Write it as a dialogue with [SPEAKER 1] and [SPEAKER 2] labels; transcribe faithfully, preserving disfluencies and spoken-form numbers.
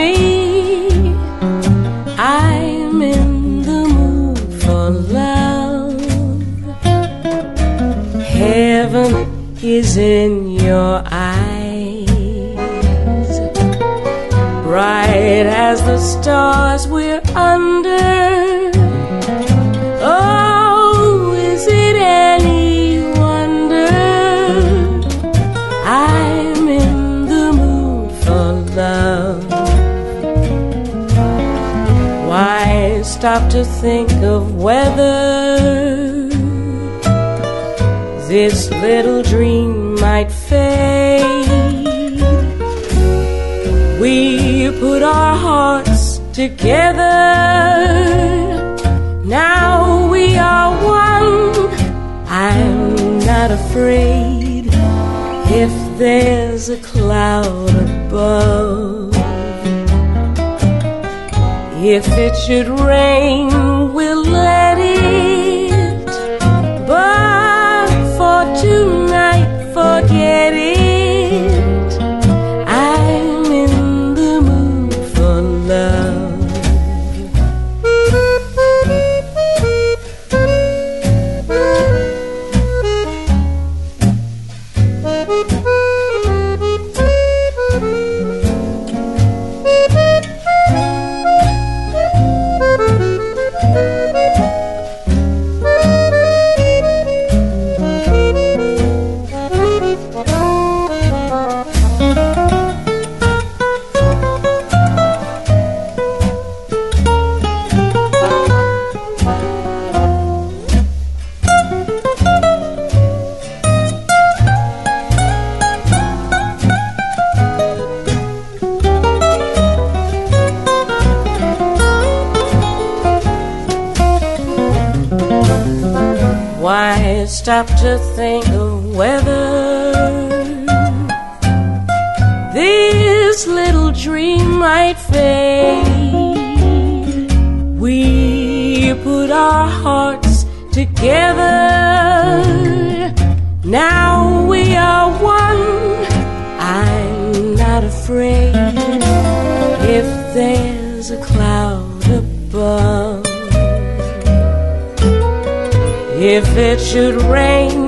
[SPEAKER 1] me. I'm in the mood for love. Heaven is in your eyes, bright as the stars we're under. Oh, is it any wonder I'm in the mood for love? Why stop to think of whether this little dream might fade? We put our hearts together. Now we are one. I'm not afraid if there's a cloud above. If it should rain, we'll let it. But for tonight, forget it. I'm in the mood for love. Why stop to think of whether this little dream might fade? We put our hearts together. Now we are one. I'm not afraid if there's a cloud above. If it should rain,